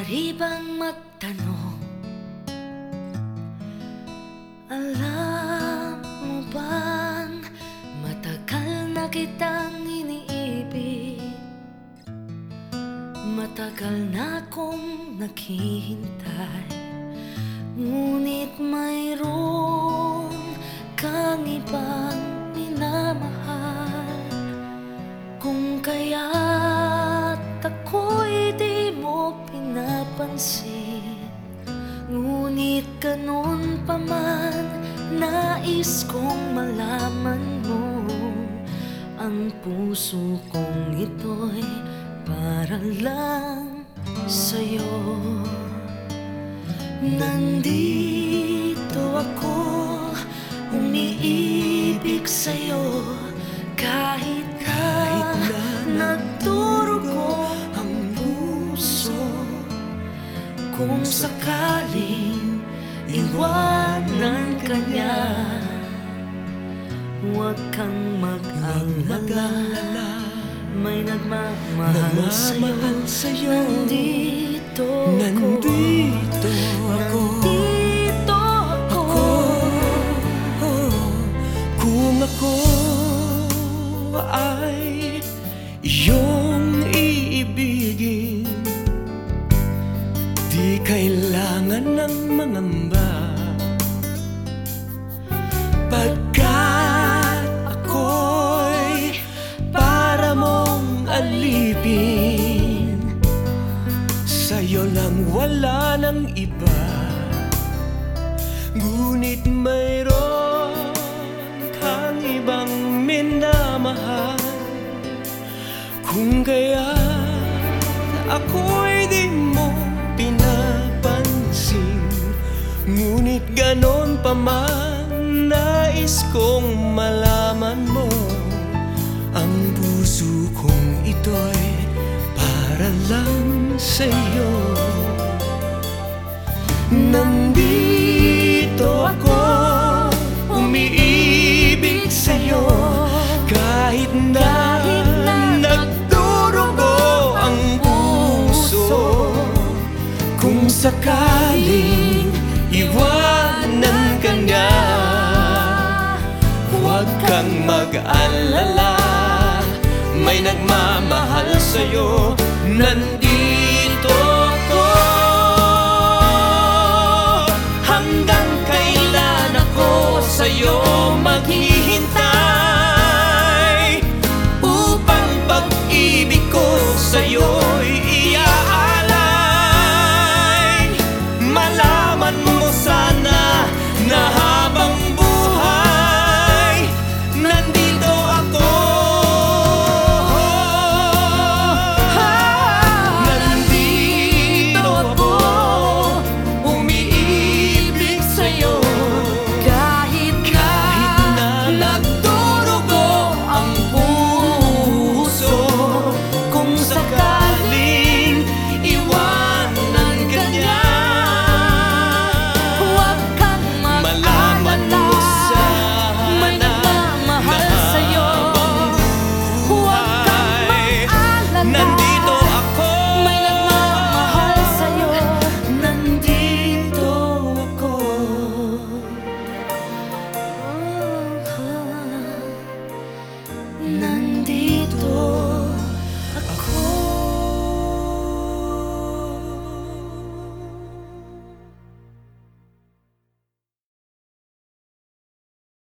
Maaari bang magtanong, alam mo bang matagal na kitang iniibig? Matagal na akong naghihintay, ngunit mayroon kang ibang minamahal. Kung kaya't ako'y di mo pinapansin, ngunit ganun pa man, nais kong malaman mo, ang puso kong ito'y para lang sa'yo. Nandito ako, umiibig sa'yo, kahit na nagdurugo ang puso. Kung sakaling iwanan ka niya, huwag kang mag-alala, may nagmamahal sa'yo. Nandito ako. Kung ako ay iyong iibigin, di kailangan ng mangamba, pagkat ako'y para mong alipin. Sa'yo lang, wala ng iba, ngunit mayroon kang ibang minamahal. Kung kaya ako'y di mo pinapansin, ngunit ganon pa man, nais kong malaman mo, ang puso kong ito'y para lang sa'yo. Nandito ako, umiibig sa'yo, kahit na nagdurugo ang puso. Kung sakaling iwanan ka niya, huwag kang mag-alala, may nagmamahal sa'yo. Nandito